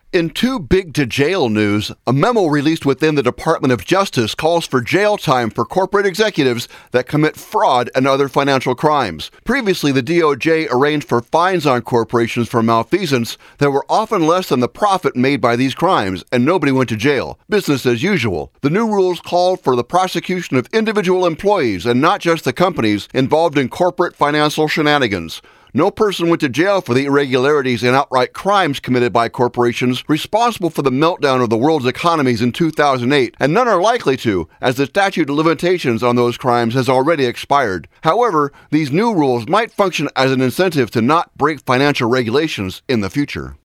In too big to jail news, a memo released within the Department of Justice calls for jail time for corporate executives that commit fraud and other financial crimes. Previously, the DOJ arranged for fines on corporations for malfeasance that were often less than the profit made by these crimes, and nobody went to jail. Business as usual. The new rules call for the prosecution of individual employees and not just the companies involved in corporate financial shenanigans. No person went to jail for the irregularities and outright crimes committed by corporations responsible for the meltdown of the world's economies in 2008, and none are likely to, as the statute of limitations on those crimes has already expired. However, these new rules might function as an incentive to not break financial regulations in the future.